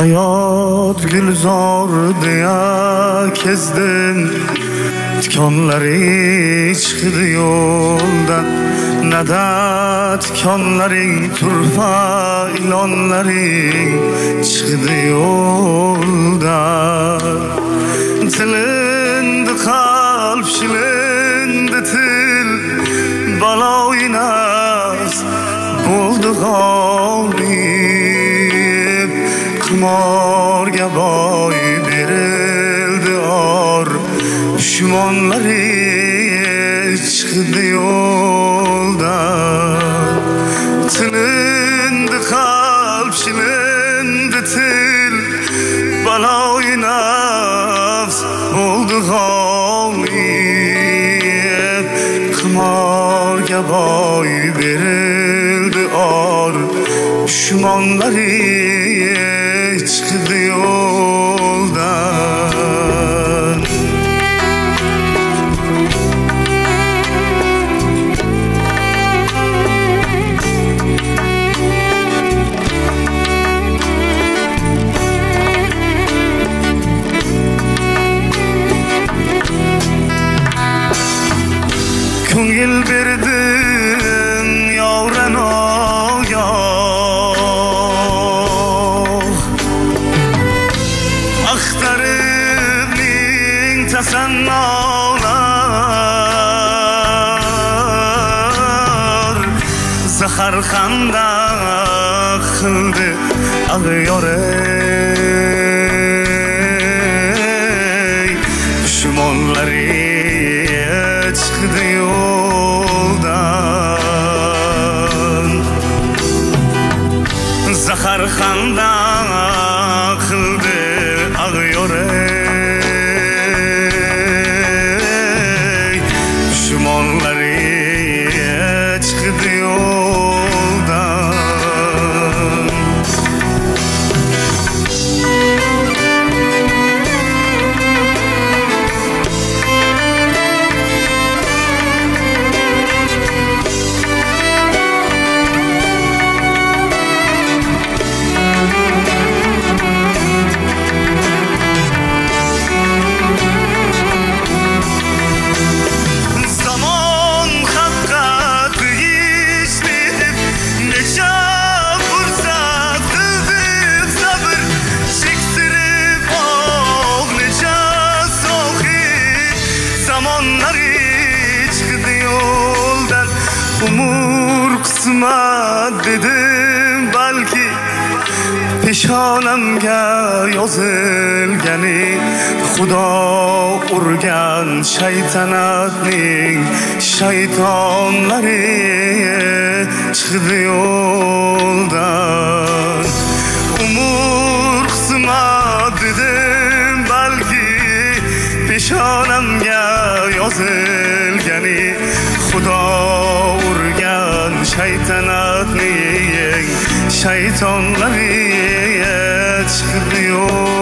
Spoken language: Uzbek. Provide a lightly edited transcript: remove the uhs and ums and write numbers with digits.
hayot gulzordiya kezdin tikonlari chiqdi yo'ldan nada tikonlaring turfa ilonlaring chiqdi yo'ldan tilindi qalb shilindi til baloyi nafs bo'ldi g'olib qimorga boy berildi or dushmonlari chiqdi yo'ldan tilindi qalb shilindi til baloyi nafs bo'ldi g'olib qimorga boy berildi or dushmonlari chiqdi yo'ldan ko'ngil berdim yovranoga axtaribning tasannolar zahar xandaq qildi ag'yorey dushmonlari chiqdi yo'ldan zahar xandaq qildi ag'yorey dushmonlari chiqdi yo'ldan umur qismat dedim balki peshonamga yozilgani xudo urgan shaytanatning shaytonlari chiqdi yo'ldan umur qismat dedim balki peshonamga yozilgani xudo urgan shaytanatning shaytonlari chiqdi yo'ldan